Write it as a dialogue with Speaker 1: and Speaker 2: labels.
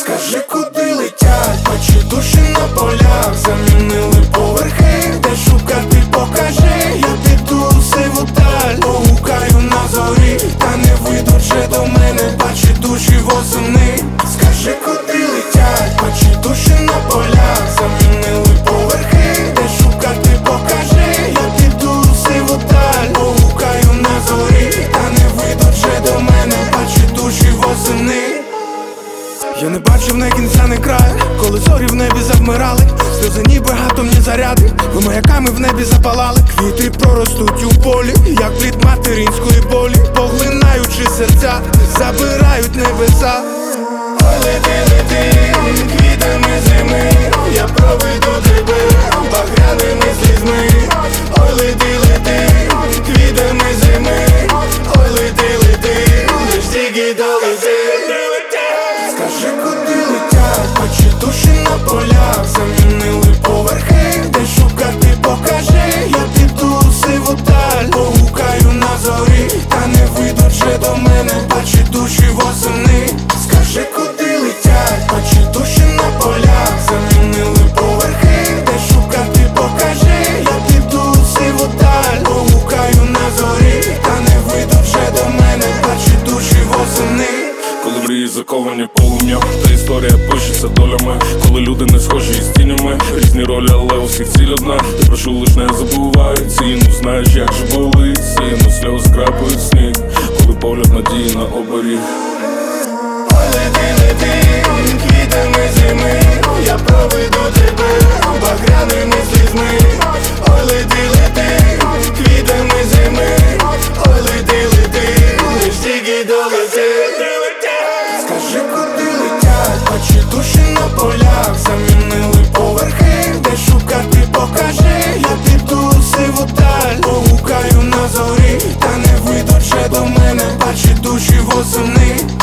Speaker 1: Скажи, куди летять очі душі на полях, замінили поверхи, де шукати покажи. Я піду у сиву даль, погукаю на зорі, та не вийдуть вже до мене, бачі душі восени. Скажи, куди летять очі душі на полях, замінили поверхи, де шукати покажи. Я піду у сиву даль, погукаю на зорі, та не вийдуть вже до мене, бачі душі восени. Я не бачив не кінця, не краю, коли зорі в небі завмирали, сльози ніби атомні заряди, ви маяками в небі запалали. Квіти проростуть у полі, як плід материнської болі, поглинаючи серця, забирають небеса. Ой, лети, лети, квітами зими, я проведу тебе багряними слізьми. Ой, лети, лети, квітами зими. Ой, лети, лети, лиш тільки долети. Скажи, куди летять очі душі на полях, замінили поверхи, де шукати покажи. Я піду у сиву даль, погукаю на зорі, та не вийдуть вже до мене, бачі душі восени. Скажи, куди летять очі душі на полях, замінили поверхи, де шукати покажи. Я піду у сиву даль, погукаю на зорі, та не вийдуть вже до мене, бачі душі восени.
Speaker 2: Коли мрії заковані полум'ям, та історія пишеться долями. Коли люди не схожі із тінями, різні ролі, але у всіх ціль одна. Я прошу, лиш не забувай ціну, знаєш, як же болить сину, сльоз крапають сніг, коли погляд надії на оберіг.
Speaker 1: Ой, лети, лети, квітами зими, я проведу тебе багряними слізьми. Ой, лети, лети, квітами зими. Ой, лети, лети, лиш тільки долети. Скажи, куди летять очі душі на полях, замінили поверхи, де шукати покажи. Я піду у сиву даль, погукаю на зорі, та не вийдуть вже до мене, бачі душі восени.